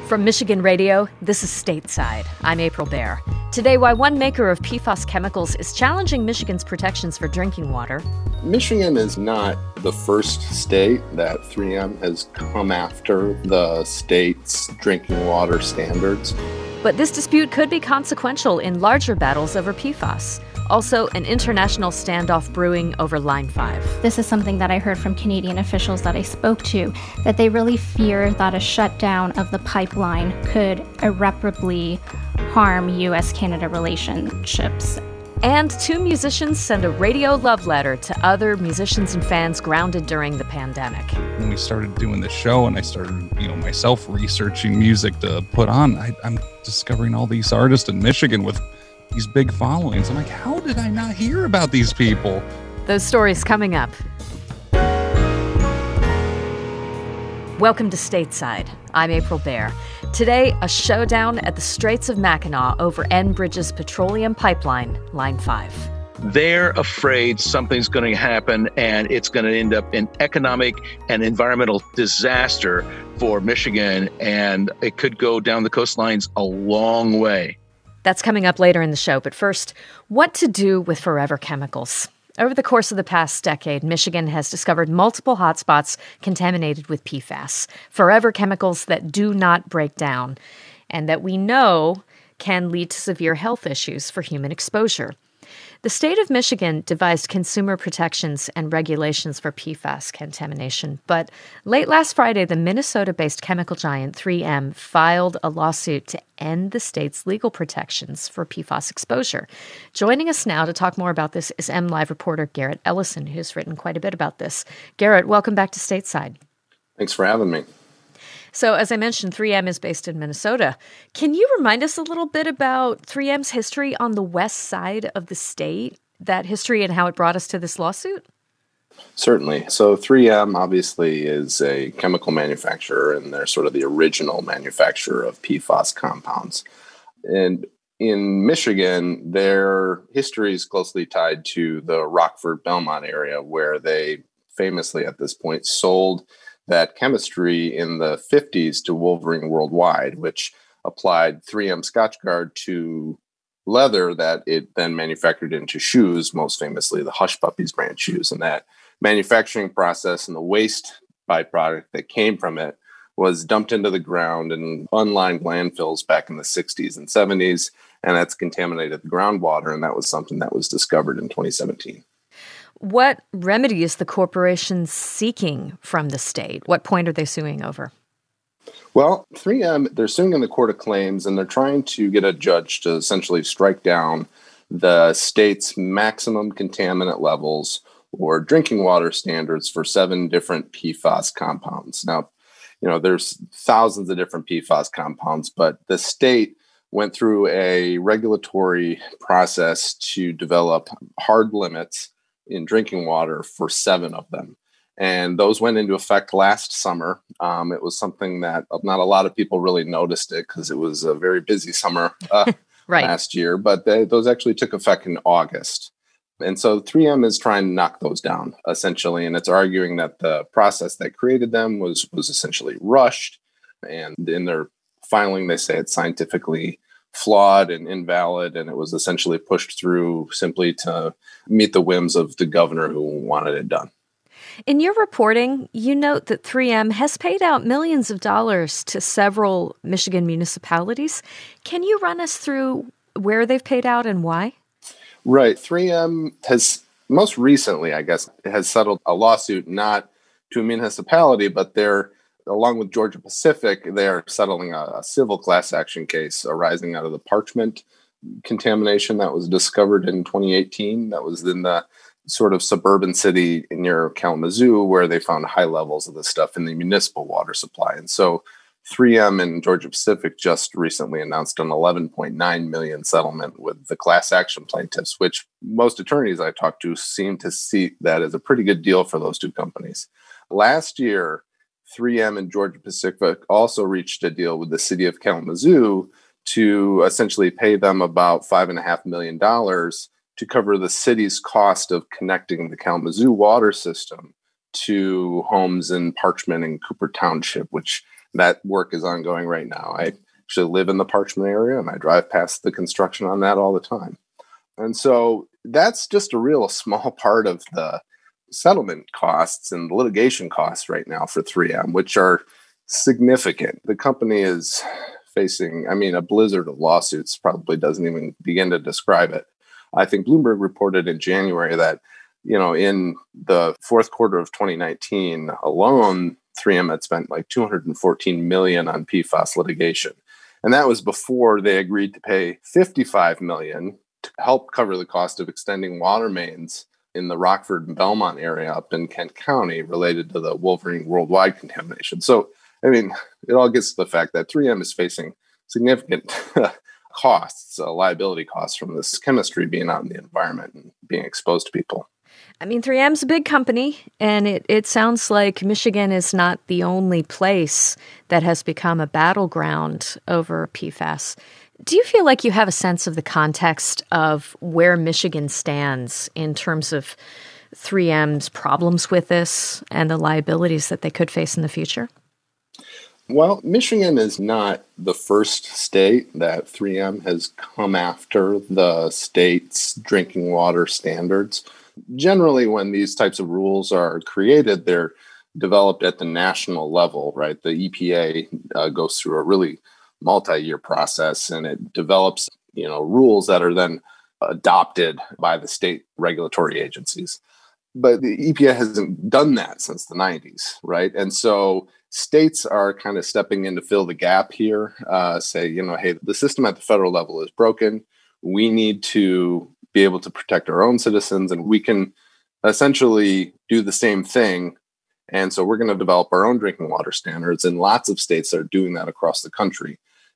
From Michigan Radio, this is Stateside. I'm April Baer. Today, why one maker of PFAS chemicals is challenging Michigan's protections for drinking water. Michigan is not the first state that 3M has come after the state's drinking water standards. But this dispute could be consequential in larger battles over PFAS. Also, an international standoff brewing over Line 5. This is something that I heard from Canadian officials that I spoke to, that they really fear that a shutdown of the pipeline could irreparably harm U.S.-Canada relationships. And two musicians send a radio love letter to other musicians and fans grounded during the pandemic. When we started doing this show and I started, myself researching music to put on, I'm discovering all these artists in Michigan with these big followings. I'm like, how did I not hear about these people? Those stories coming up. Welcome to Stateside. I'm April Baer. Today, a showdown at the Straits of Mackinac over Enbridge's petroleum pipeline, Line 5. They're afraid something's going to happen and it's going to end up in economic and environmental disaster for Michigan, and it could go down the coastlines a long way. That's coming up later in the show. But first, what to do with forever chemicals? Over the course of the past decade, Michigan has discovered multiple hotspots contaminated with PFAS, forever chemicals that do not break down, and that we know can lead to severe health issues for human exposure. The state of Michigan devised consumer protections and regulations for PFAS contamination, but late last Friday, the Minnesota-based chemical giant 3M filed a lawsuit to end the state's legal protections for PFAS exposure. Joining us now to talk more about this is MLive reporter Garrett Ellison, who's written quite a bit about this. Garrett, welcome back to Stateside. Thanks for having me. So, as I mentioned, 3M is based in Minnesota. Can you remind us a little bit about 3M's history on the west side of the state, that history and how it brought us to this lawsuit? Certainly. So 3M obviously is a chemical manufacturer, and they're sort of the original manufacturer of PFAS compounds. And in Michigan, their history is closely tied to the Rockford, Belmont area, where they famously at this point sold that chemistry in the 50s to Wolverine Worldwide, which applied 3M Scotchgard to leather that it then manufactured into shoes, most famously the Hush Puppies brand shoes. And that manufacturing process and the waste byproduct that came from it was dumped into the ground in unlined landfills back in the 60s and 70s, and that's contaminated the groundwater, and that was something that was discovered in 2017. What remedy is the corporation seeking from the state? What point are they suing over? Well, 3M, they're suing in the Court of Claims, and they're trying to get a judge to essentially strike down the state's maximum contaminant levels or drinking water standards for 7 different PFAS compounds. Now, there's thousands of different PFAS compounds, but the state went through a regulatory process to develop hard limits in drinking water for 7 of them. And those went into effect last summer. It was something that not a lot of people really noticed it because it was a very busy summer right. last year, but those actually took effect in August. And so 3M is trying to knock those down, essentially, and it's arguing that the process that created them was essentially rushed. And in their filing, they say it's scientifically flawed and invalid, and it was essentially pushed through simply to meet the whims of the governor who wanted it done. In your reporting, you note that 3M has paid out millions of dollars to several Michigan municipalities. Can you run us through where they've paid out and why? Right. 3M has most recently, I guess, has settled a lawsuit not to a municipality, but they're, along with Georgia Pacific, they are settling a civil class action case arising out of the parchment contamination that was discovered in 2018. That was in the sort of suburban city near Kalamazoo, where they found high levels of this stuff in the municipal water supply. And so 3M and Georgia Pacific just recently announced an $11.9 million settlement with the class action plaintiffs, which most attorneys I talked to seem to see that as a pretty good deal for those two companies. Last year, 3M and Georgia Pacific also reached a deal with the city of Kalamazoo to essentially pay them about $5.5 million to cover the city's cost of connecting the Kalamazoo water system to homes in Parchman and Cooper Township, which that work is ongoing right now. I actually live in the Parchman area, and I drive past the construction on that all the time. And so that's just a real small part of the settlement costs and litigation costs right now for 3M, which are significant. The company is facing, a blizzard of lawsuits probably doesn't even begin to describe it. I think Bloomberg reported in January that, in the fourth quarter of 2019 alone, 3M had spent like $214 million on PFAS litigation. And that was before they agreed to pay $55 million to help cover the cost of extending water mains in the Rockford and Belmont area up in Kent County related to the Wolverine Worldwide contamination. So, it all gets to the fact that 3M is facing significant costs, liability costs from this chemistry being out in the environment and being exposed to people. 3M's a big company, and it sounds like Michigan is not the only place that has become a battleground over PFAS. Do you feel like you have a sense of the context of where Michigan stands in terms of 3M's problems with this and the liabilities that they could face in the future? Well, Michigan is not the first state that 3M has come after the state's drinking water standards. Generally, when these types of rules are created, they're developed at the national level, right? The EPA goes through a really multi-year process, and it develops, rules that are then adopted by the state regulatory agencies. But the EPA hasn't done that since the 90s, right? And so states are kind of stepping in to fill the gap here, say, hey, the system at the federal level is broken. We need to be able to protect our own citizens, and we can essentially do the same thing. And so we're going to develop our own drinking water standards, and lots of states are doing that across the country.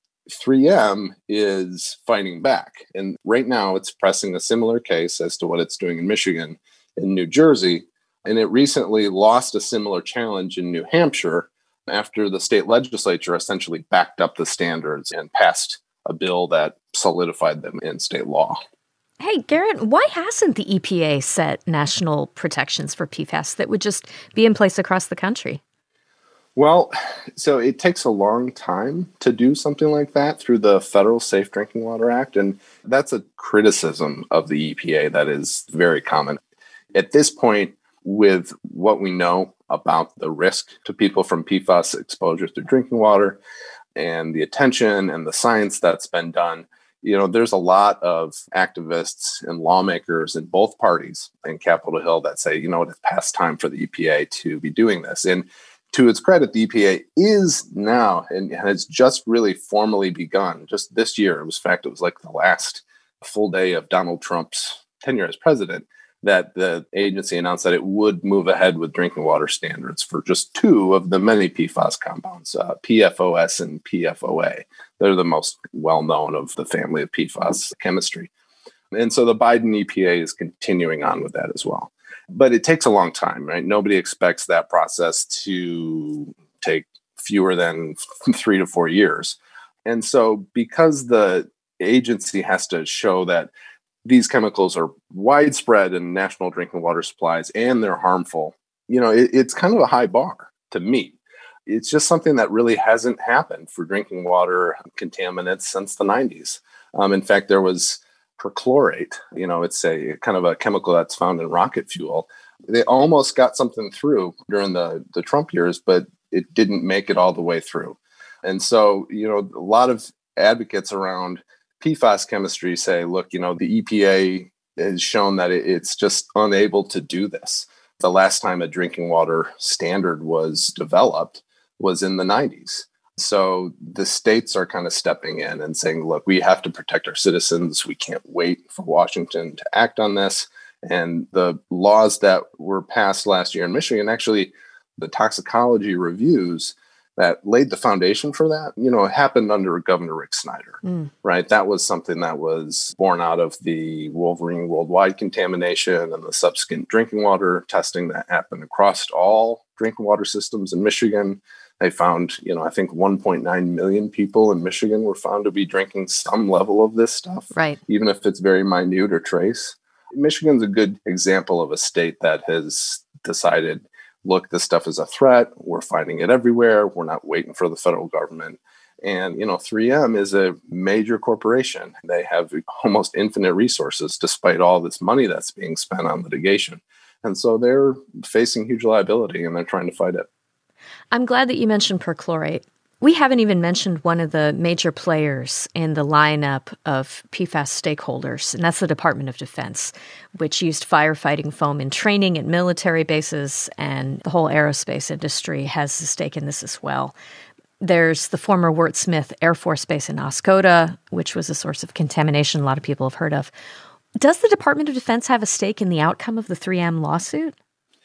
3M is fighting back. And right now it's pressing a similar case as to what it's doing in Michigan, in New Jersey. And it recently lost a similar challenge in New Hampshire after the state legislature essentially backed up the standards and passed a bill that solidified them in state law. Hey, Garrett, why hasn't the EPA set national protections for PFAS that would just be in place across the country? Well, so it takes a long time to do something like that through the Federal Safe Drinking Water Act. And that's a criticism of the EPA that is very common. At this point, with what we know about the risk to people from PFAS exposure to drinking water and the attention and the science that's been done, there's a lot of activists and lawmakers in both parties in Capitol Hill that say, it's past time for the EPA to be doing this. And to its credit, the EPA is now and has just really formally begun just this year. It was like the last full day of Donald Trump's tenure as president that the agency announced that it would move ahead with drinking water standards for just two of the many PFAS compounds, PFOS and PFOA. They're the most well-known of the family of PFAS chemistry. And so the Biden EPA is continuing on with that as well. But it takes a long time, right? Nobody expects that process to take fewer than 3 to 4 years. And so because the agency has to show that these chemicals are widespread in national drinking water supplies and they're harmful, it's kind of a high bar to meet. It's just something that really hasn't happened for drinking water contaminants since the 90s. In fact, there was perchlorate, it's a kind of a chemical that's found in rocket fuel. They almost got something through during the Trump years, but it didn't make it all the way through. And so, a lot of advocates around PFAS chemistry say, look, the EPA has shown that it's just unable to do this. The last time a drinking water standard was developed was in the 90s. So the states are kind of stepping in and saying, look, we have to protect our citizens. We can't wait for Washington to act on this. And the laws that were passed last year in Michigan, actually, the toxicology reviews that laid the foundation for that, happened under Governor Rick Snyder, right? That was something that was born out of the Wolverine Worldwide contamination and the subsequent drinking water testing that happened across all drinking water systems in Michigan. They found, I think 1.9 million people in Michigan were found to be drinking some level of this stuff, right? Even if it's very minute or trace. Michigan's a good example of a state that has decided look, this stuff is a threat. We're finding it everywhere. We're not waiting for the federal government. And, 3M is a major corporation. They have almost infinite resources despite all this money that's being spent on litigation. And so they're facing huge liability and they're trying to fight it. I'm glad that you mentioned perchlorate. We haven't even mentioned one of the major players in the lineup of PFAS stakeholders, and that's the Department of Defense, which used firefighting foam in training at military bases, and the whole aerospace industry has a stake in this as well. There's the former Wirt Smith Air Force Base in Oscoda, which was a source of contamination a lot of people have heard of. Does the Department of Defense have a stake in the outcome of the 3M lawsuit?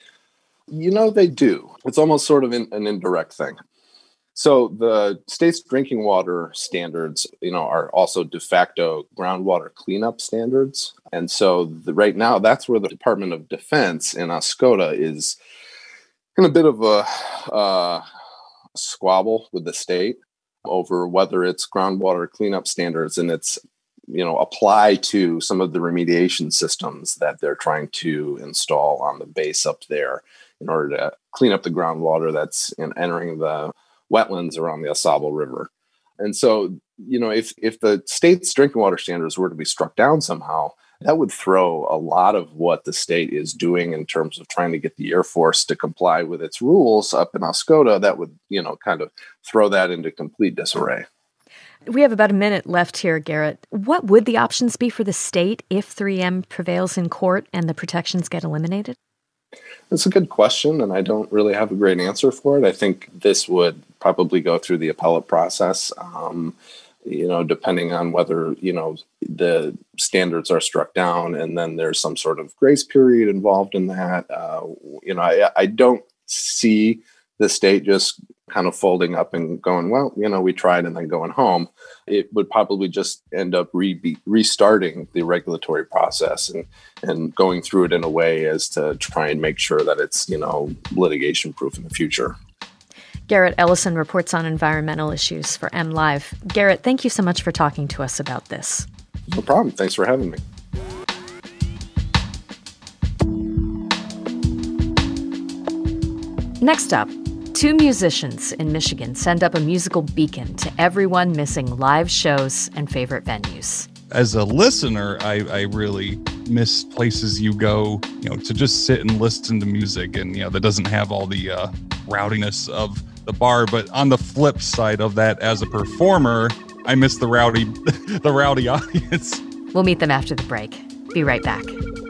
They do. It's almost sort of an indirect thing. So the state's drinking water standards, are also de facto groundwater cleanup standards. And so right now, that's where the Department of Defense in Oscoda is in a bit of a squabble with the state over whether it's groundwater cleanup standards and it's, apply to some of the remediation systems that they're trying to install on the base up there in order to clean up the groundwater that's entering the wetlands around the Asable River. And so, if the state's drinking water standards were to be struck down somehow, that would throw a lot of what the state is doing in terms of trying to get the Air Force to comply with its rules up in Oscoda. That would, kind of throw that into complete disarray. We have about a minute left here, Garrett. What would the options be for the state if 3M prevails in court and the protections get eliminated? It's a good question, and I don't really have a great answer for it. I think this would probably go through the appellate process, depending on whether, the standards are struck down and then there's some sort of grace period involved in that. I don't see the state just kind of folding up and going, well, we tried and then going home. It would probably just end up restarting the regulatory process and going through it in a way as to try and make sure that it's, litigation proof in the future. Garrett Ellison reports on environmental issues for MLive. Garrett, thank you so much for talking to us about this. No problem. Thanks for having me. Next up, 2 musicians in Michigan send up a musical beacon to everyone missing live shows and favorite venues. As a listener, I really miss places you go, to just sit and listen to music and, that doesn't have all the rowdiness of the bar. But on the flip side of that, as a performer, I miss the rowdy audience. We'll meet them after the break. Be right back.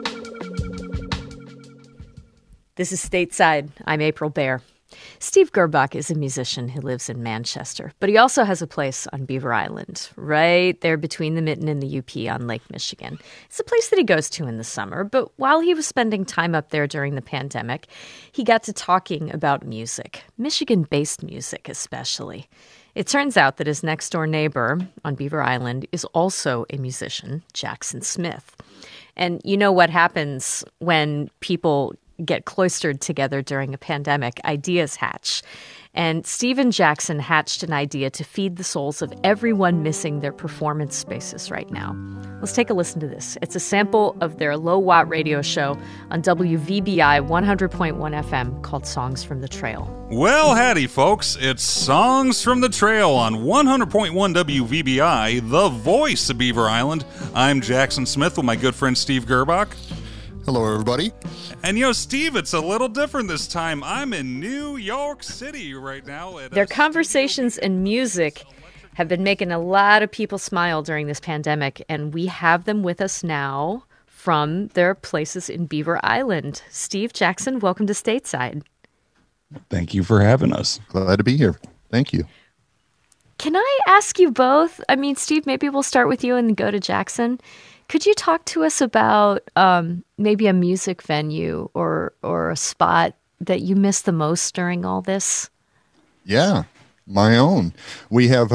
This is Stateside. I'm April Baer. Steve Gerbach is a musician who lives in Manchester, but he also has a place on Beaver Island, right there between the Mitten and the UP on Lake Michigan. It's a place that he goes to in the summer, but while he was spending time up there during the pandemic, he got to talking about music, Michigan-based music especially. It turns out that his next-door neighbor on Beaver Island is also a musician, Jackson Smith. And you know what happens when people get cloistered together during a pandemic? Ideas hatch. And Steve and Jackson hatched an idea to feed the souls of everyone missing their performance spaces right now. Let's take a listen to this. It's a sample of their low-watt radio show on WVBI 100.1 FM called Songs from the Trail. Well, howdy, folks. It's Songs from the Trail on 100.1 WVBI, the voice of Beaver Island. I'm Jackson Smith with my good friend Steve Gerbach. Hello, everybody. And, Steve, it's a little different this time. I'm in New York City right now. Their conversations and music have been making a lot of people smile during this pandemic, and we have them with us now from their places in Beaver Island. Steve, Jackson, welcome to Stateside. Thank you for having us. Glad to be here. Thank you. Can I ask you both? Steve, maybe we'll start with you and go to Jackson. Could you talk to us about maybe a music venue or a spot that you miss the most during all this? Yeah, my own. We have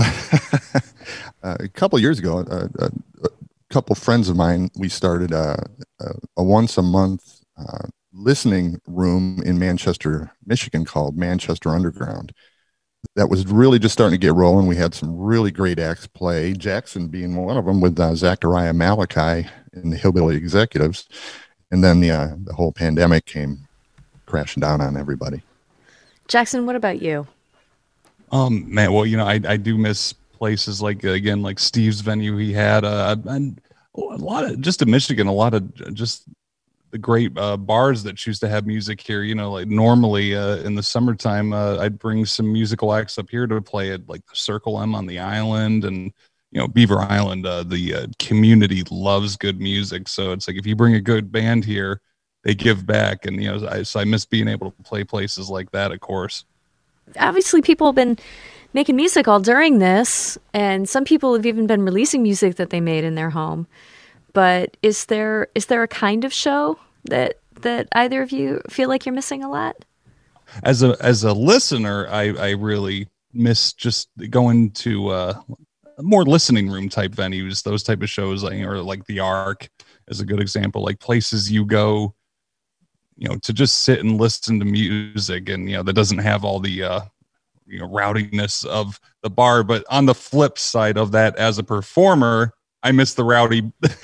a couple years ago, a couple friends of mine, we started a once a month listening room in Manchester, Michigan called Manchester Underground. That was really just starting to get rolling. We had some really great acts play, Jackson being one of them with Zachariah Malachi and the Hillbilly Executives. And then the whole pandemic came crashing down on everybody. Jackson, what about you? Man, well, I do miss places like, again, like Steve's venue he had, and a lot of, just in Michigan, a lot of just the great bars that choose to have music here. Like normally in the summertime, I'd bring some musical acts up here to play at like the Circle M on the island, and Beaver Island. The community loves good music, so it's like if you bring a good band here, they give back, and so I miss being able to play places like that, of course. Obviously, people have been making music all during this, and some people have even been releasing music that they made in their home. But is there a kind of show that either of you feel like you're missing a lot? As a listener, I really miss just going to more listening room type venues, those type of shows, or like the Arc is a good example, like places you go, to just sit and listen to music, and that doesn't have all the rowdiness of the bar. But on the flip side of that, as a performer, I miss the rowdy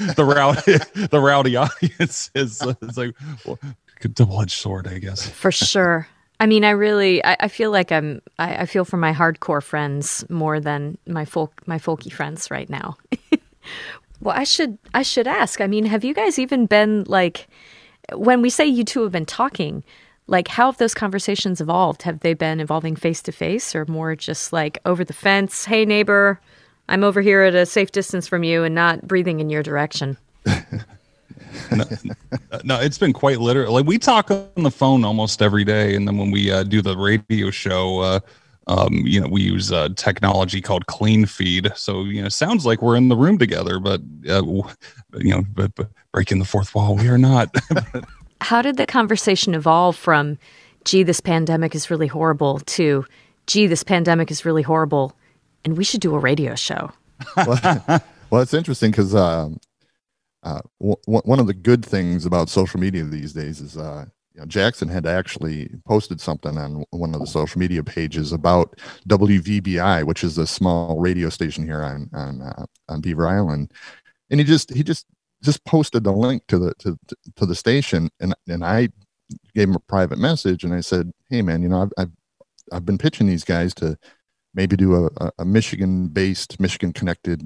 audience. It's like, well, a double-edged sword, I guess. For sure. I mean, I feel like I feel for my hardcore friends more than my folky friends right now. Well, I should ask. I mean, have you guys even been like, when we say you two have been talking, like how have those conversations evolved? Have they been evolving face to face, or more just like over the fence? Hey, neighbor, I'm over here at a safe distance from you and not breathing in your direction. No, it's been quite literal. Like we talk on the phone almost every day, and then when we do the radio show, we use technology called Clean Feed. So sounds like we're in the room together, but but breaking the fourth wall, we are not. How did the conversation evolve from, gee, this pandemic is really horrible, to, gee, this pandemic is really horrible, and we should do a radio show? Well, it's interesting because one of the good things about social media these days is Jackson had actually posted something on one of the social media pages about WVBI, which is a small radio station here on Beaver Island, and he just posted the link to the station, and I gave him a private message, and I said, hey man, I've been pitching these guys to maybe do a Michigan-based, Michigan-connected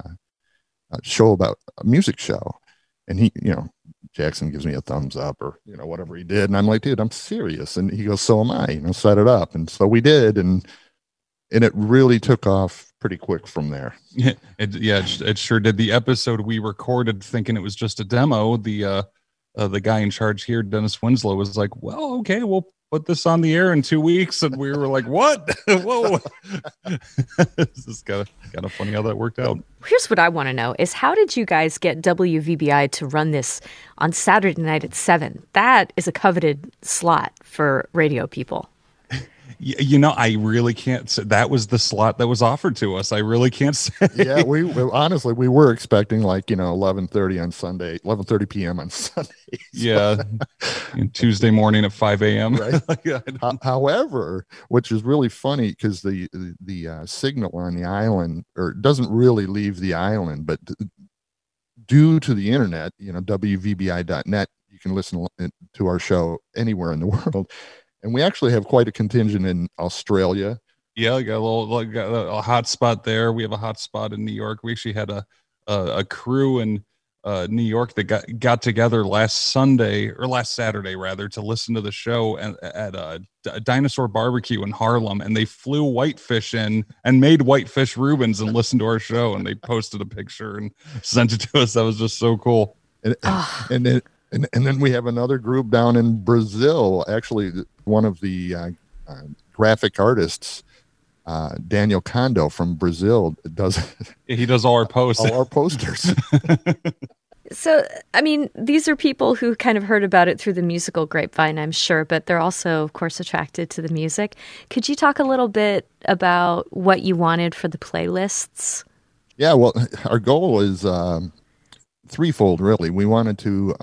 show about a music show. And he, Jackson gives me a thumbs up, or, whatever he did. And I'm like, dude, I'm serious. And he goes, so am I, set it up. And so we did. And it really took off pretty quick from there. It sure did. The episode we recorded thinking it was just a demo, the guy in charge here, Dennis Winslow, was like, well, okay, we'll put this on the air in 2 weeks. And we were like, what? Whoa. This is kind of funny how that worked out. Here's what I want to know is, how did you guys get WVBI to run this on Saturday night at 7? That is a coveted slot for radio people. I really can't say. That was the slot that was offered to us. I really can't say. Yeah, we honestly were expecting 11:30 on Sunday, 11:30 p.m. on Sunday. Yeah, Tuesday morning at 5 a.m. Right. However, which is really funny because the signal on the island doesn't really leave the island, but due to the internet, WVBI.net, you can listen to our show anywhere in the world. And we actually have quite a contingent in Australia. Yeah, we got a hot spot there. We have a hot spot in New York. We actually had a crew in New York that got together last Saturday rather, to listen to the show at a Dinosaur Barbecue in Harlem, and they flew whitefish in and made whitefish Reubens and listened to our show, and they posted a picture and sent it to us. That was just so cool. And then we have another group down in Brazil. Actually, one of the graphic artists, Daniel Kondo from Brazil, does all our posts, all our posters. So, I mean, these are people who kind of heard about it through the musical grapevine, I'm sure, but they're also, of course, attracted to the music. Could you talk a little bit about what you wanted for the playlists? Yeah, well, our goal is threefold, really. We wanted to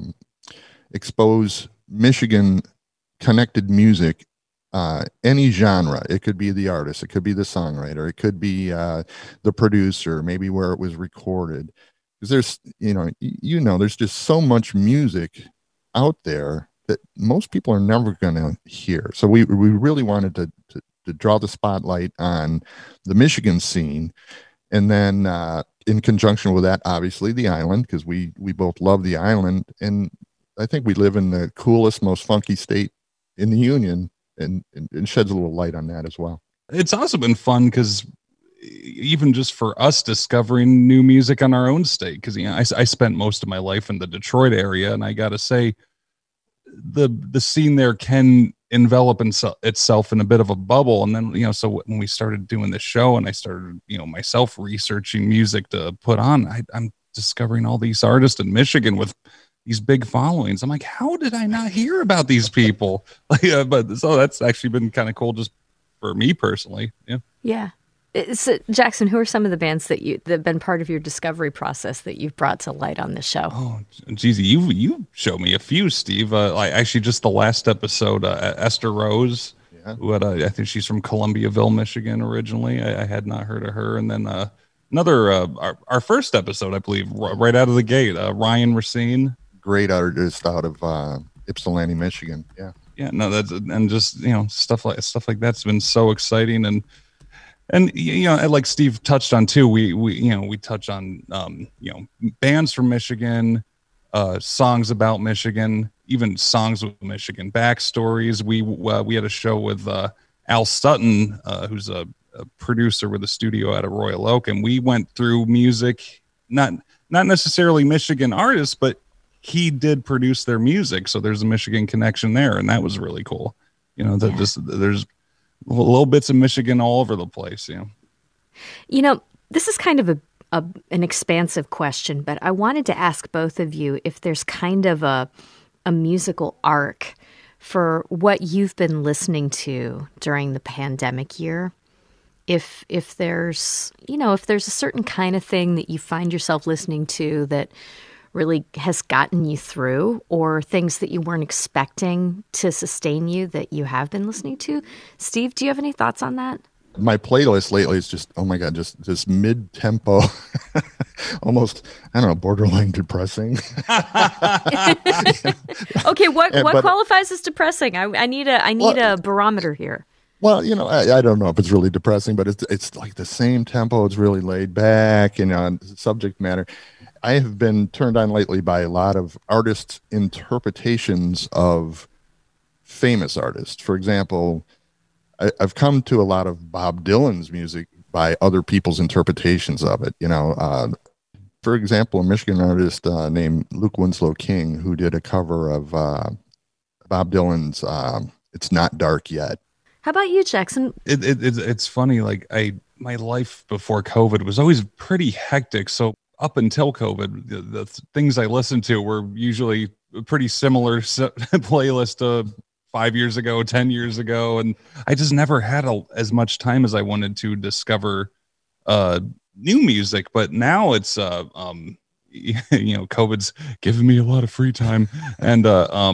expose Michigan connected music, any genre. It could be the artist, it could be the songwriter, it could be the producer, maybe where it was recorded. Because there's there's just so much music out there that most people are never going to hear. So we really wanted to draw the spotlight on the Michigan scene. And then in conjunction with that, obviously, the island, because we both love the island. And I think we live in the coolest, most funky state in the Union, and sheds a little light on that as well. It's also been fun because even just for us discovering new music on our own state, because I spent most of my life in the Detroit area, and I got to say, the scene there can envelop itself in a bit of a bubble. And then, so when we started doing the show and I started, myself researching music to put on, I'm discovering all these artists in Michigan with these big followings. I'm like, how did I not hear about these people? But so that's actually been kind of cool just for me personally. Yeah. Yeah. So, Jackson, who are some of the bands that have been part of your discovery process that you've brought to light on the show? Oh, geez, you showed me a few, Steve. Actually, just the last episode, Esther Rose, who I think she's from Columbiaville, Michigan, originally. I had not heard of her. And then another, our first episode, I believe, right out of the gate, Ryan Racine. Great artist out of Ypsilanti, Michigan. Yeah. Yeah, no, that's, and just, stuff like that's been so exciting. And like Steve touched on too, we touch on bands from Michigan, songs about Michigan, even songs with Michigan backstories. We had a show with Al Sutton, who's a producer with a studio out of Royal Oak, and we went through music, not necessarily Michigan artists, but he did produce their music, so there's a Michigan connection there, and that was really cool. There's little bits of Michigan all over the place. This is kind of an expansive question, but I wanted to ask both of you if there's kind of a musical arc for what you've been listening to during the pandemic year. If there's a certain kind of thing that you find yourself listening to that really has gotten you through, or things that you weren't expecting to sustain you that you have been listening to. Steve, do you have any thoughts on that? My playlist lately is just, oh my God, just this mid-tempo, almost, I don't know, borderline depressing. Okay, what qualifies as depressing? I need a barometer here. Well, I don't know if it's really depressing, but it's like the same tempo. It's really laid back, subject matter. I have been turned on lately by a lot of artists' interpretations of famous artists. For example, I've come to a lot of Bob Dylan's music by other people's interpretations of it. For example, a Michigan artist named Luke Winslow King, who did a cover of Bob Dylan's "It's Not Dark Yet." How about you, Jackson? It's funny. Like my life before COVID was always pretty hectic. So up until COVID, the things I listened to were usually a pretty similar playlist to 5 years ago, 10 years ago. And I just never had as much time as I wanted to discover new music. But now it's, COVID's giving me a lot of free time. And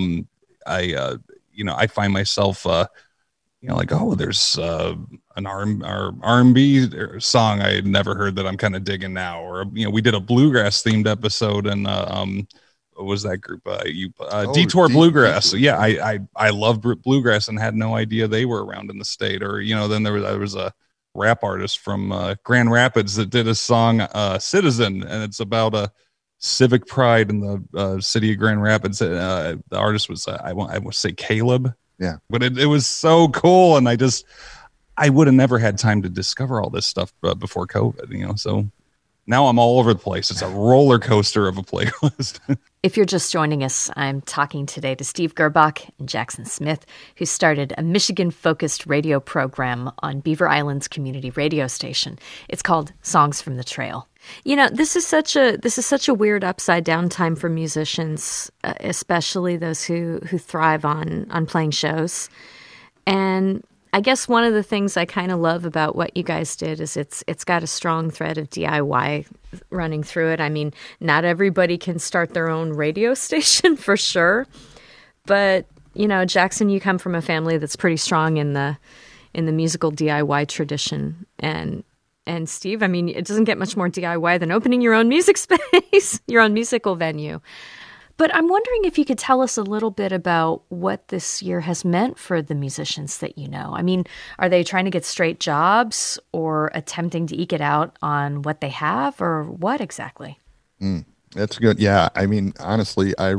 I find myself, there's an R&B song I had never heard that I'm kind of digging now, or we did a bluegrass themed episode, and what was that group? Detour Bluegrass. Yeah, I love bluegrass and had no idea they were around in the state. Or then there was a rap artist from Grand Rapids that did a song Citizen, and it's about a civic pride in the city of Grand Rapids. The artist was I would say Caleb. Yeah, but it was so cool, and I would have never had time to discover all this stuff before COVID, so now I'm all over the place. It's a roller coaster of a playlist. If you're just joining us, I'm talking today to Steve Gerbach and Jackson Smith, who started a Michigan-focused radio program on Beaver Island's community radio station. It's called Songs from the Trail. This is such a weird upside down time for musicians, especially those who thrive on playing shows. And I guess one of the things I kind of love about what you guys did is it's got a strong thread of DIY running through it. I mean, not everybody can start their own radio station for sure, but Jackson, you come from a family that's pretty strong in the musical DIY tradition, and Steve, I mean, it doesn't get much more DIY than opening your own music space, your own musical venue. But I'm wondering if you could tell us a little bit about what this year has meant for the musicians that you know. I mean, are they trying to get straight jobs or attempting to eke it out on what they have, or what exactly? That's good. Yeah. I mean, honestly, I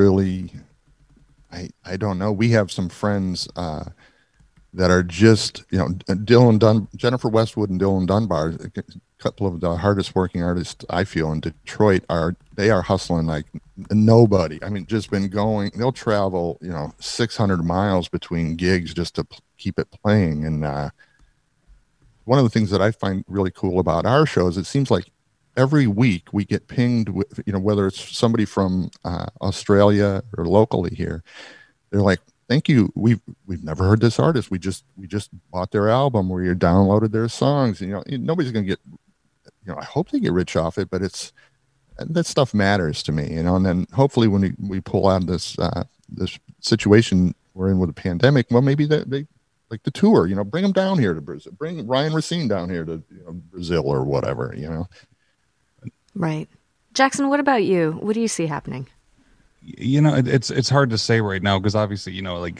don't know. We have some friends that are just, Jennifer Westwood and Dylan Dunbar, a couple of the hardest working artists I feel in Detroit, are hustling like nobody. I mean, just been going, they'll travel, 600 miles between gigs just to keep it playing. And one of the things that I find really cool about our show is it seems like every week we get pinged with, whether it's somebody from Australia or locally here, they're like, thank you. We've never heard this artist. We just bought their album, or you downloaded their songs. Nobody's going to get, I hope they get rich off it, but that stuff matters to me, and then hopefully when we pull out this situation we're in with the pandemic, well, maybe they like the tour, bring them down here to Brazil, bring Ryan Racine down here to Brazil or whatever, Right. Jackson, what about you? What do you see happening? It's hard to say right now, because obviously,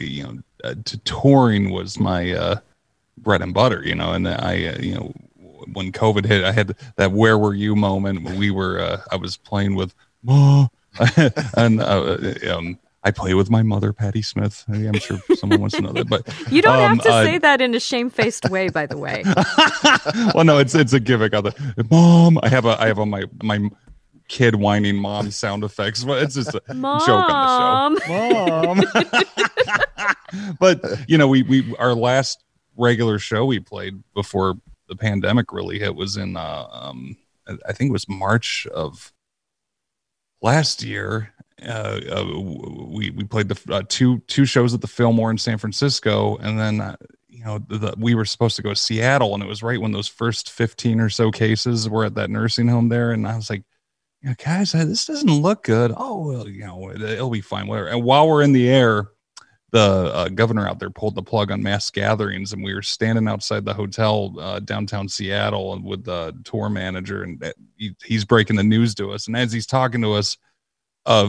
touring was my bread and butter, and I, when COVID hit, I had that "Where were you" moment when I was playing with Ma, and I play with my mother, Patti Smith. I'm sure someone wants to know that, but you don't have to say that in a shamefaced way, by the way. Well, no, it's a gimmick. Mom, I have on my kid whining mom sound effects, but it's just a joke on the show. Mom. But we our last regular show we played before the pandemic really hit was in I think it was March of last year. We played the two shows at the Fillmore in San Francisco, and then we were supposed to go to Seattle, and it was right when those first 15 or so cases were at that nursing home there, and I was like, guys, this doesn't look good. Oh, well, it'll be fine, whatever. And while we're in the air, the governor out there pulled the plug on mass gatherings, and we were standing outside the hotel downtown Seattle with the tour manager, and he's breaking the news to us. And as he's talking to us, a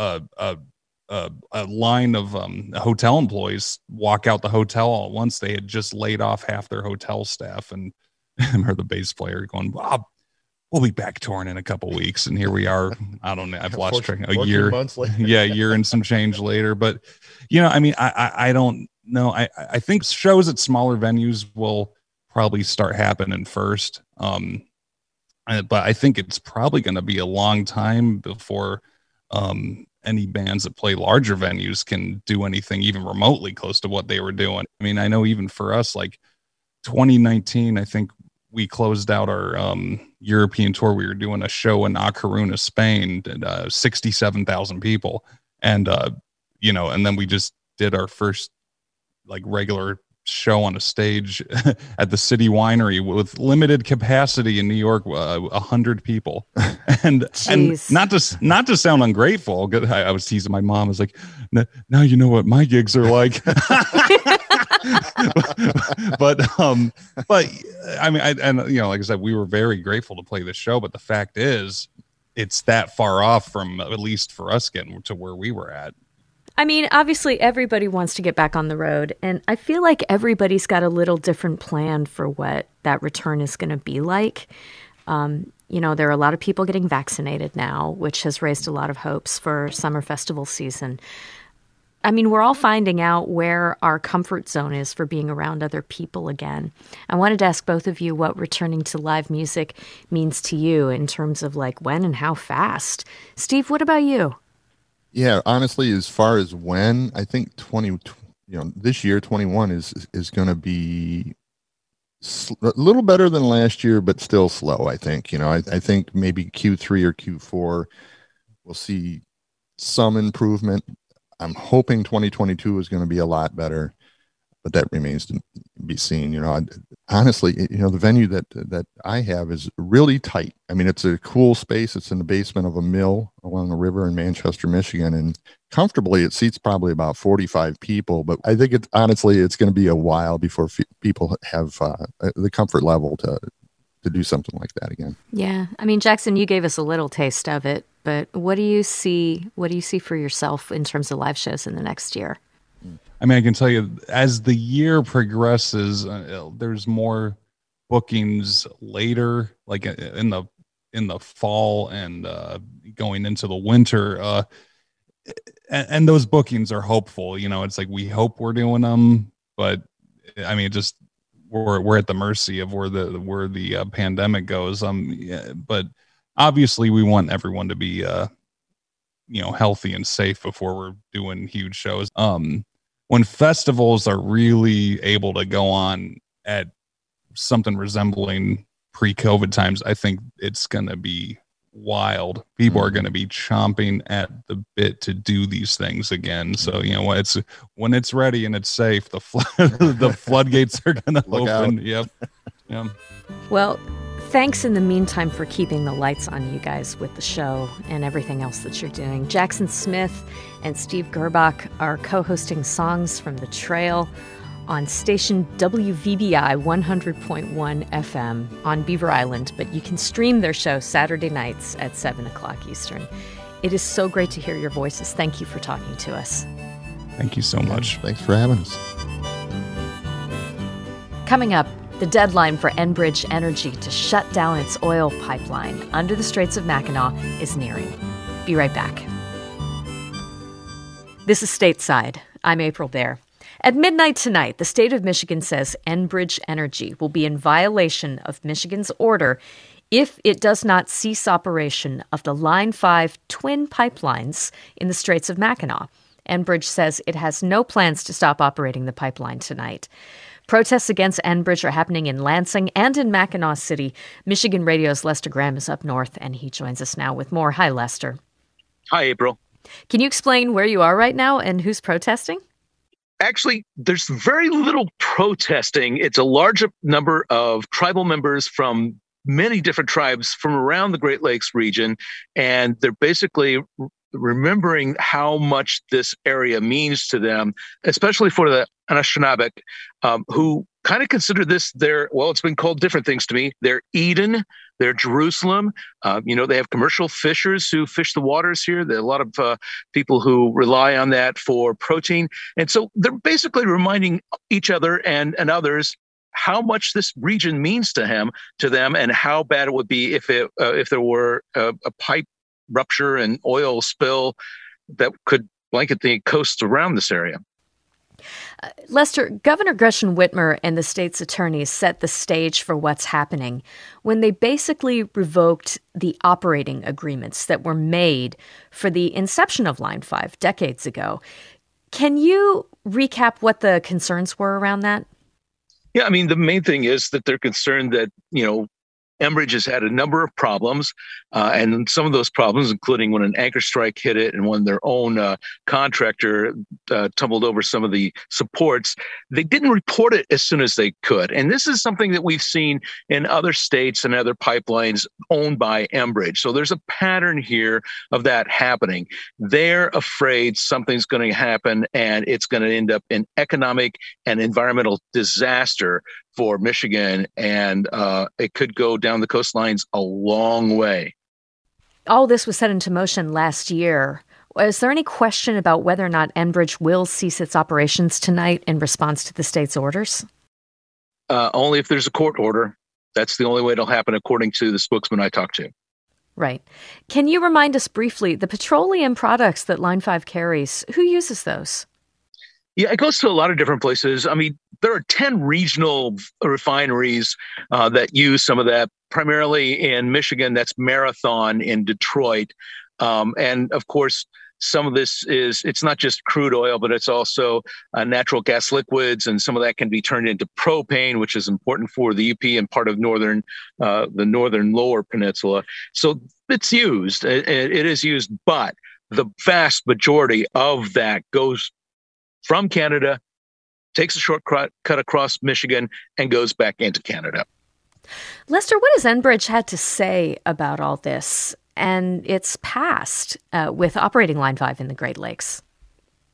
line of hotel employees walk out the hotel all at once. They had just laid off half their hotel staff, and I heard the bass player going, "Bob, we'll be back touring in a couple weeks." And here we are. I don't know. I've lost track. A year. Months later. Yeah, a year and some change later. But, I don't know. I think shows at smaller venues will probably start happening first. But I think it's probably going to be a long time before any bands that play larger venues can do anything even remotely close to what they were doing. I mean, I know even for us, like 2019, I think we closed out our European tour. We were doing a show in A Coruña, Spain, and 67,000 people. And, and then we just did our first like regular show on a stage at the City Winery with limited capacity in New York, 100 people. And not to sound ungrateful, I was teasing my mom. I was like, now you know what my gigs are like. but I mean, like I said, we were very grateful to play this show, but the fact is it's that far off from, at least for us, getting to where we were at. I mean, obviously everybody wants to get back on the road, and I feel like everybody's got a little different plan for what that return is going to be like. There are a lot of people getting vaccinated now, which has raised a lot of hopes for summer festival season. I mean, we're all finding out where our comfort zone is for being around other people again. I wanted to ask both of you what returning to live music means to you in terms of like when and how fast. Steve, what about you? Yeah, honestly, as far as when, I think this year, 21 is going to be a little better than last year, but still slow. I think, I think maybe Q3 or Q4 we'll see some improvement. I'm hoping 2022 is going to be a lot better, but that remains to be seen. Honestly, the venue that I have is really tight. I mean, it's a cool space. It's in the basement of a mill along the river in Manchester, Michigan, and comfortably it seats probably about 45 people. But I think it's going to be a while before people have the comfort level to do something like that again. Yeah. I mean, Jackson, you gave us a little taste of it but what do you see? What do you see for yourself in terms of live shows in the next year? I mean, I can tell you, as the year progresses, there's more bookings later, like in the fall and going into the winter. And those bookings are hopeful. It's like we hope we're doing them, but I mean, just we're at the mercy of where the pandemic goes. But obviously, we want everyone to be healthy and safe before we're doing huge shows. When festivals are really able to go on at something resembling pre-COVID times, I think it's going to be wild. People are going to be chomping at the bit to do these things again. So, when it's ready and it's safe, the floodgates are going to open. Yep. Yeah. Well, thanks in the meantime for keeping the lights on, you guys, with the show and everything else that you're doing. Jackson Smith and Steve Gerbach are co-hosting Songs from the Trail on station WVBI 100.1 FM on Beaver Island, but you can stream their show Saturday nights at 7 o'clock Eastern. It is so great to hear your voices. Thank you for talking to us. Thank you so much. Thanks for having us. Coming up, the deadline for Enbridge Energy to shut down its oil pipeline under the Straits of Mackinac is nearing. Be right back. This is Stateside. I'm April Baer. At midnight tonight, the state of Michigan says Enbridge Energy will be in violation of Michigan's order if it does not cease operation of the Line 5 twin pipelines in the Straits of Mackinac. Enbridge says it has no plans to stop operating the pipeline tonight. Protests against Enbridge are happening in Lansing and in Mackinac City. Michigan Radio's Lester Graham is up north, and he joins us now with more. Hi, Lester. Hi, April. Can you explain where you are right now and who's protesting? Actually, there's very little protesting. It's a large number of tribal members from many different tribes from around the Great Lakes region, and they're basically remembering how much this area means to them, especially for the Anishinaabe, who kind of consider this it's been called different things to me. They're Eden, they're Jerusalem. They have commercial fishers who fish the waters here. There are a lot of people who rely on that for protein. And so they're basically reminding each other and others how much this region means to them, and how bad it would be if there were a pipe rupture and oil spill that could blanket the coast around this area. Lester, Governor Gretchen Whitmer and the state's attorneys set the stage for what's happening when they basically revoked the operating agreements that were made for the inception of Line 5 decades ago. Can you recap what the concerns were around that? Yeah, I mean, the main thing is that they're concerned that, Enbridge has had a number of problems, and some of those problems, including when an anchor strike hit it and when their own contractor tumbled over some of the supports, they didn't report it as soon as they could. And this is something that we've seen in other states and other pipelines owned by Enbridge. So there's a pattern here of that happening. They're afraid something's going to happen and it's going to end up in economic and environmental disaster for Michigan, and it could go down the coastlines a long way. All this was set into motion last year. Is there any question about whether or not Enbridge will cease its operations tonight in response to the state's orders? Only if there's a court order. That's the only way it'll happen, according to the spokesman I talked to. Right. Can you remind us briefly, the petroleum products that Line 5 carries, who uses those? Yeah, it goes to a lot of different places. I mean, there are 10 regional refineries that use some of that, primarily in Michigan. That's Marathon in Detroit. And of course, some of this it's not just crude oil, but it's also natural gas liquids. And some of that can be turned into propane, which is important for the UP and part of the northern lower peninsula. So it's used. It is used, but the vast majority of that goes from Canada, takes a shortcut across Michigan, and goes back into Canada. Lester, what has Enbridge had to say about all this and its past with operating Line 5 in the Great Lakes?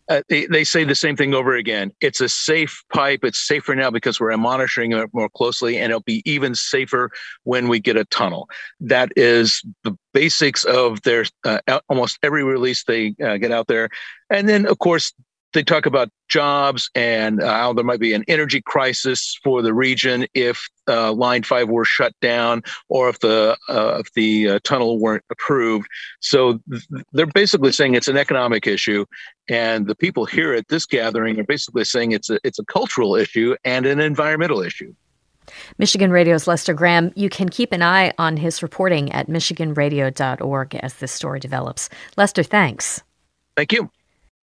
they say the same thing over again. It's a safe pipe. It's safer now because we're monitoring it more closely, and it'll be even safer when we get a tunnel. That is the basics of their almost every release they get out there. And then, of course, they talk about jobs and how there might be an energy crisis for the region if Line 5 were shut down or if the tunnel weren't approved. So they're basically saying it's an economic issue, and the people here at this gathering are basically saying it's a cultural issue and an environmental issue. Michigan Radio's Lester Graham. You can keep an eye on his reporting at michiganradio.org as this story develops. Lester, thanks. Thank you.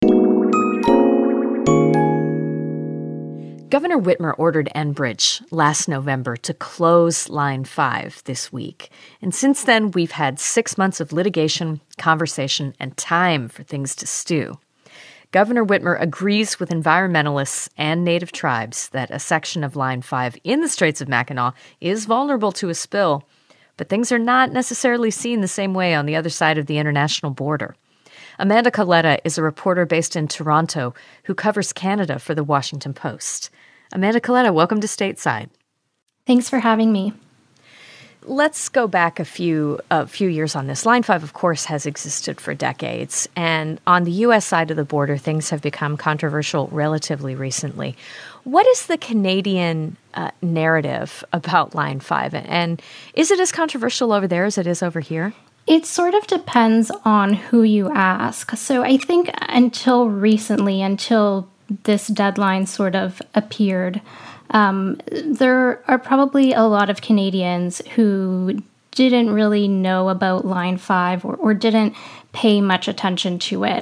Governor Whitmer ordered Enbridge last November to close Line 5 this week. And since then, we've had 6 months of litigation, conversation, and time for things to stew. Governor Whitmer agrees with environmentalists and native tribes that a section of Line 5 in the Straits of Mackinac is vulnerable to a spill, but things are not necessarily seen the same way on the other side of the international border. Amanda Coletta is a reporter based in Toronto who covers Canada for the Washington Post. Amanda Coletta, welcome to Stateside. Thanks for having me. Let's go back a few years on this. Line 5, of course, has existed for decades, and on the U.S. side of the border, things have become controversial relatively recently. What is the Canadian narrative about Line 5, and is it as controversial over there as it is over here? It sort of depends on who you ask. So I think until recently, until this deadline sort of appeared, there are probably a lot of Canadians who didn't really know about Line 5 or didn't pay much attention to it.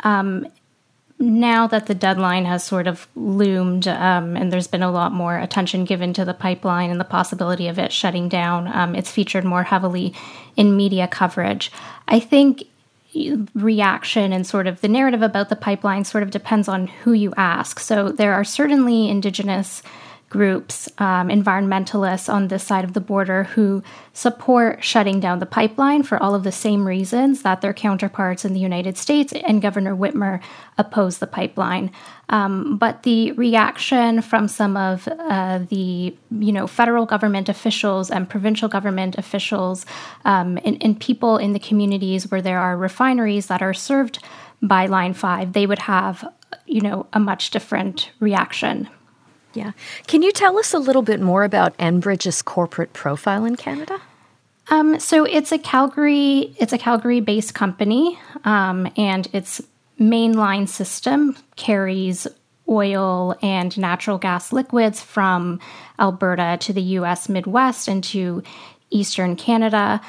Now that the deadline has sort of loomed and there's been a lot more attention given to the pipeline and the possibility of it shutting down, it's featured more heavily in media coverage. I think reaction and sort of the narrative about the pipeline sort of depends on who you ask. So there are certainly Indigenous groups, environmentalists on this side of the border who support shutting down the pipeline for all of the same reasons that their counterparts in the United States and Governor Whitmer oppose the pipeline. But the reaction from some of the federal government officials and provincial government officials and people in the communities where there are refineries that are served by Line 5, they would have, a much different reaction. Yeah. Can you tell us a little bit more about Enbridge's corporate profile in Canada? So it's a Calgary-based company, and its mainline system carries oil and natural gas liquids from Alberta to the U.S. Midwest and to Eastern Canada.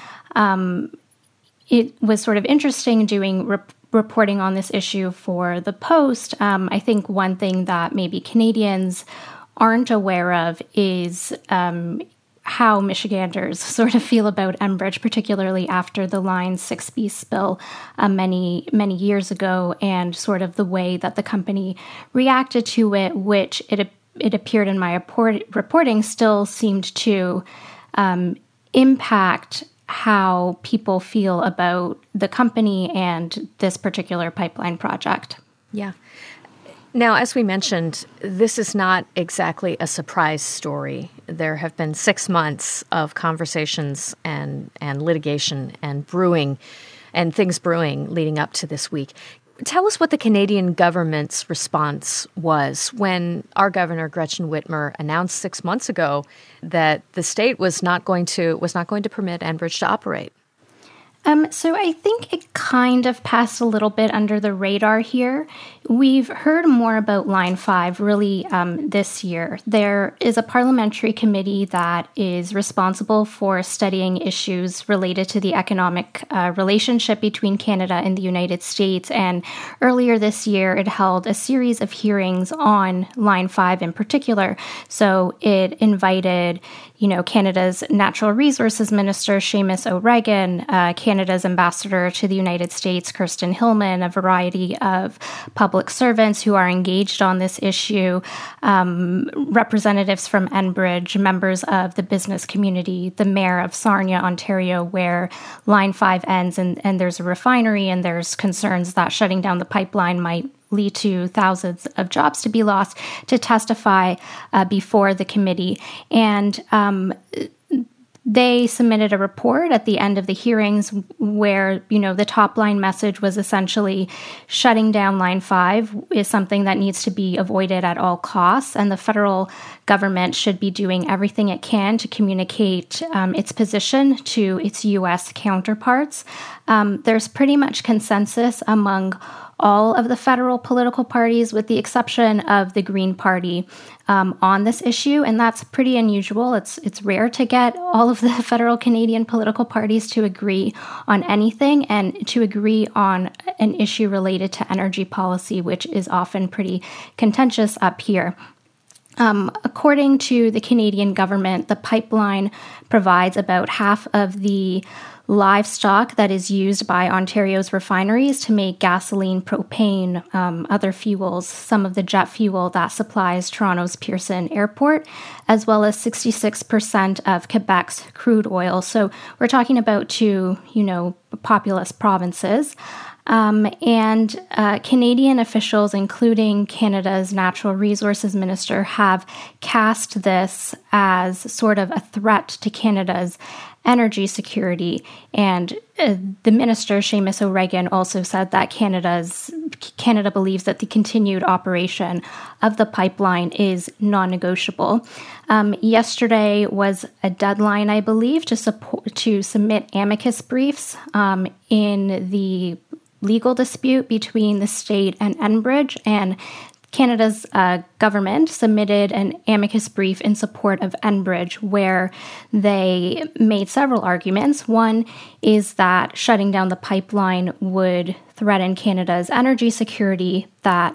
It was sort of interesting doing reporting on this issue for the Post. I think one thing that maybe Canadians aren't aware of is how Michiganders sort of feel about Enbridge, particularly after the Line 6B spill many years ago, and sort of the way that the company reacted to it, which it appeared in my reporting still seemed to impact how people feel about the company and this particular pipeline project. Yeah. Now, as we mentioned, this is not exactly a surprise story. There have been 6 months of conversations and litigation and things brewing leading up to this week. Tell us what the Canadian government's response was when our governor, Gretchen Whitmer, announced 6 months ago that the state was not going to permit Enbridge to operate. So I think it kind of passed a little bit under the radar here. We've heard more about Line 5 really this year. There is a parliamentary committee that is responsible for studying issues related to the economic relationship between Canada and the United States. And earlier this year, it held a series of hearings on Line 5 in particular. So it invited Canada's Natural Resources Minister, Seamus O'Regan, Canada's ambassador to the United States, Kirsten Hillman, a variety of public servants who are engaged on this issue, representatives from Enbridge, members of the business community, the mayor of Sarnia, Ontario, where Line 5 ends and there's a refinery and there's concerns that shutting down the pipeline might lead to thousands of jobs to be lost, to testify before the committee. And they submitted a report at the end of the hearings where, the top line message was essentially shutting down Line 5 is something that needs to be avoided at all costs, and the federal government should be doing everything it can to communicate its position to its U.S. counterparts. There's pretty much consensus among all of the federal political parties, with the exception of the Green Party, on this issue, and that's pretty unusual. It's rare to get all of the federal Canadian political parties to agree on anything and to agree on an issue related to energy policy, which is often pretty contentious up here. According to the Canadian government, the pipeline provides about half of the livestock that is used by Ontario's refineries to make gasoline, propane, other fuels, some of the jet fuel that supplies Toronto's Pearson Airport, as well as 66% of Quebec's crude oil. So we're talking about two, populous provinces. And Canadian officials, including Canada's Natural Resources Minister, have cast this as sort of a threat to Canada's energy security. And the minister, Seamus O'Regan, also said that Canada believes that the continued operation of the pipeline is non-negotiable. Yesterday was a deadline, I believe, to submit amicus briefs in the legal dispute between the state and Enbridge, and Canada's government submitted an amicus brief in support of Enbridge, where they made several arguments. One is that shutting down the pipeline would threaten Canada's energy security, that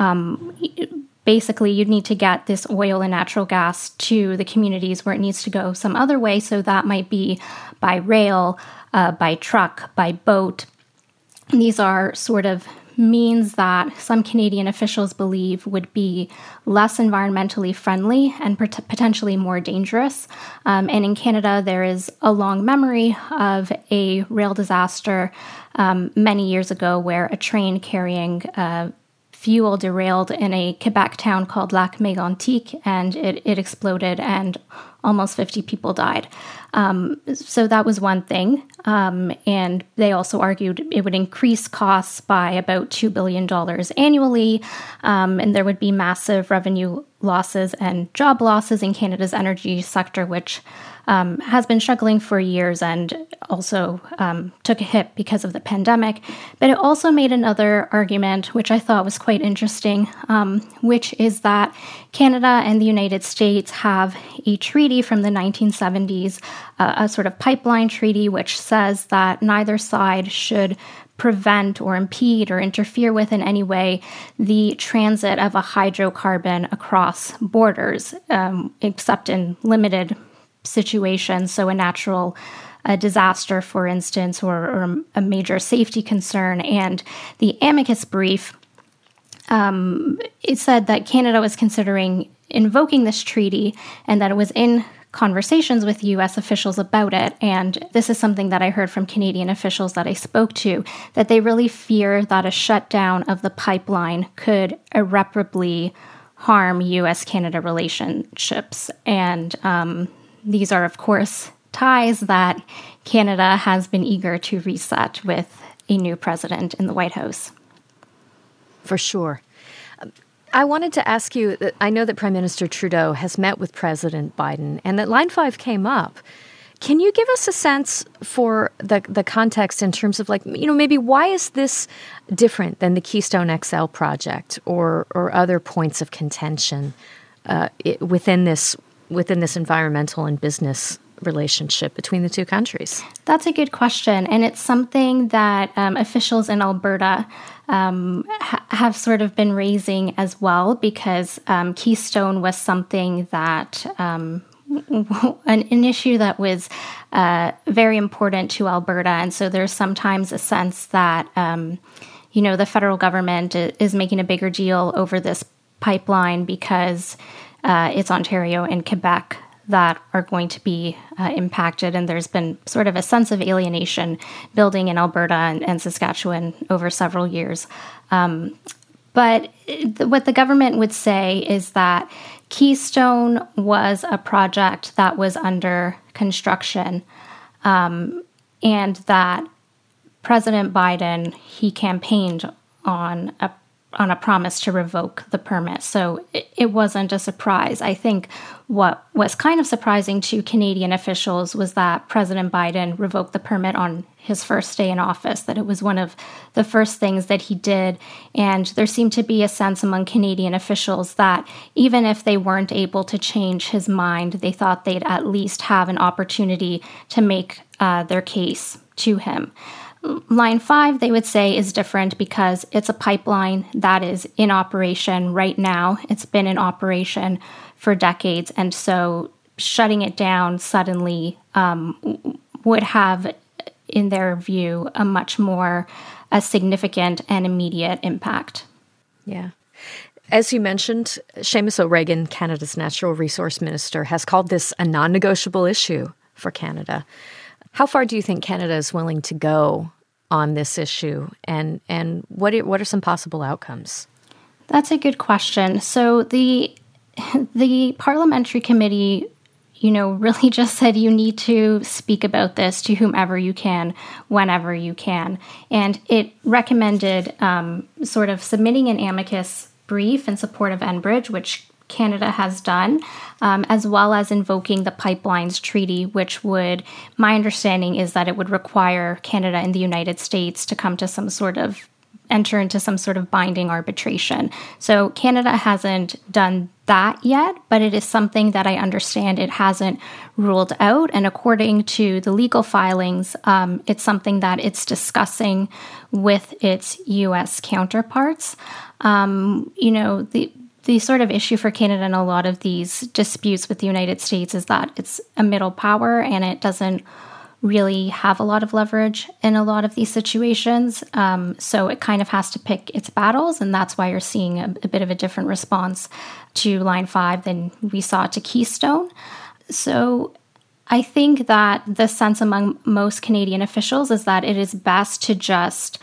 basically you'd need to get this oil and natural gas to the communities where it needs to go some other way, so that might be by rail, by truck, by boat. These are sort of means that some Canadian officials believe would be less environmentally friendly and potentially more dangerous. And in Canada, there is a long memory of a rail disaster many years ago where a train carrying fuel derailed in a Quebec town called Lac Mégantic, and it exploded and almost 50 people died. So that was one thing. And they also argued it would increase costs by about $2 billion annually, and there would be massive revenue losses and job losses in Canada's energy sector, which has been struggling for years and also took a hit because of the pandemic. But it also made another argument, which I thought was quite interesting, which is that Canada and the United States have a treaty from the 1970s, a sort of pipeline treaty, which says that neither side should prevent or impede or interfere with in any way the transit of a hydrocarbon across borders, except in limited situations. So a natural disaster, for instance, or a major safety concern. And the amicus brief, it said that Canada was considering invoking this treaty and that it was in conversations with U.S. officials about it. And this is something that I heard from Canadian officials that I spoke to, that they really fear that a shutdown of the pipeline could irreparably harm U.S.-Canada relationships. And these are, of course, ties that Canada has been eager to reset with a new president in the White House. For sure. I wanted to ask you, that I know that Prime Minister Trudeau has met with President Biden and that Line 5 came up. Can you give us a sense for the context in terms of, maybe why is this different than the Keystone XL project or other points of contention within this environmental and business relationship between the two countries? That's a good question, and it's something that officials in Alberta have sort of been raising as well, because Keystone was something that an issue that was very important to Alberta, and so there's sometimes a sense that the federal government is making a bigger deal over this pipeline because it's Ontario and Quebec that are going to be impacted. And there's been sort of a sense of alienation building in Alberta and Saskatchewan over several years. But what the government would say is that Keystone was a project that was under construction, and that President Biden, he campaigned on a promise to revoke the permit. So it wasn't a surprise. I think what was kind of surprising to Canadian officials was that President Biden revoked the permit on his first day in office, that it was one of the first things that he did. And there seemed to be a sense among Canadian officials that even if they weren't able to change his mind, they thought they'd at least have an opportunity to make their case to him. Line 5, they would say, is different because it's a pipeline that is in operation right now. It's been in operation for decades. And so shutting it down suddenly would have, in their view, a much more significant and immediate impact. Yeah. As you mentioned, Seamus O'Regan, Canada's Natural Resource Minister, has called this a non-negotiable issue for Canada. How far do you think Canada is willing to go on this issue, and what are some possible outcomes? That's a good question. So the parliamentary committee, really just said you need to speak about this to whomever you can, whenever you can, and it recommended sort of submitting an amicus brief in support of Enbridge, which Canada has done, as well as invoking the Pipelines Treaty, which would, my understanding is that it would require Canada and the United States to enter into some sort of binding arbitration. So Canada hasn't done that yet, but it is something that I understand it hasn't ruled out. And according to the legal filings, it's something that it's discussing with its U.S. counterparts. The sort of issue for Canada in a lot of these disputes with the United States is that it's a middle power and it doesn't really have a lot of leverage in a lot of these situations. So it kind of has to pick its battles, and that's why you're seeing a bit of a different response to Line 5 than we saw to Keystone. So I think that the sense among most Canadian officials is that it is best to just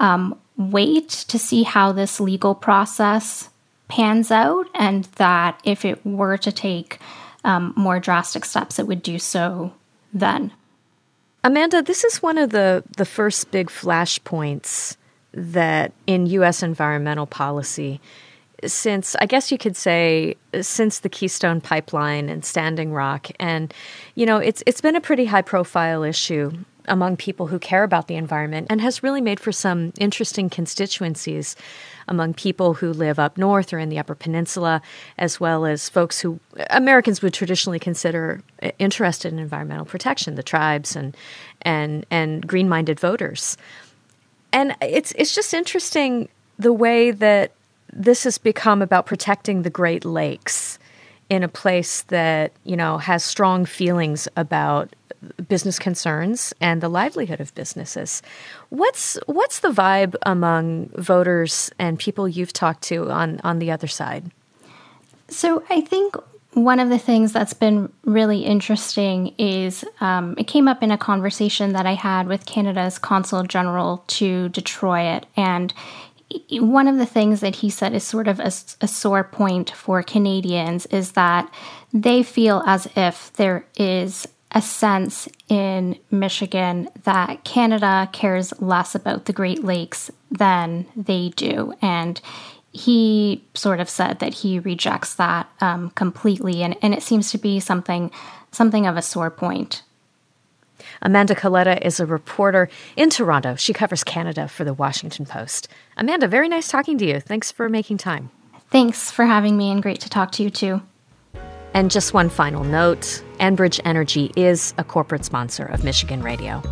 wait to see how this legal process pans out, and that if it were to take more drastic steps, it would do so then. Amanda, this is one of the first big flashpoints that in U.S. environmental policy since, I guess you could say, since the Keystone Pipeline and Standing Rock. And, it's been a pretty high-profile issue among people who care about the environment and has really made for some interesting constituencies among people who live up north or in the Upper Peninsula, as well as folks who Americans would traditionally consider interested in environmental protection, the tribes and green-minded voters. And it's just interesting the way that this has become about protecting the Great Lakes in a place that, has strong feelings about business concerns and the livelihood of businesses. What's the vibe among voters and people you've talked to on the other side? So I think one of the things that's been really interesting is it came up in a conversation that I had with Canada's Consul General to Detroit, and one of the things that he said is sort of a sore point for Canadians is that they feel as if there is a sense in Michigan that Canada cares less about the Great Lakes than they do. And he sort of said that he rejects that completely. And it seems to be something of a sore point. Amanda Coletta is a reporter in Toronto. She covers Canada for the Washington Post. Amanda, very nice talking to you. Thanks for making time. Thanks for having me, and great to talk to you too. And just one final note, Enbridge Energy is a corporate sponsor of Michigan Radio.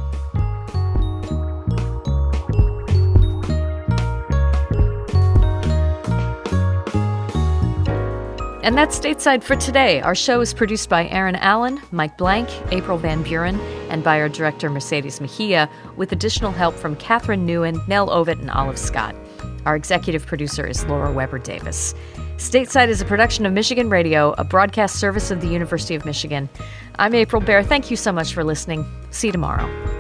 And that's Stateside for today. Our show is produced by Aaron Allen, Mike Blank, April Van Buren, and by our director, Mercedes Mejia, with additional help from Catherine Newen, Nell Ovett, and Olive Scott. Our executive producer is Laura Weber Davis. Stateside is a production of Michigan Radio, a broadcast service of the University of Michigan. I'm April Baer. Thank you so much for listening. See you tomorrow.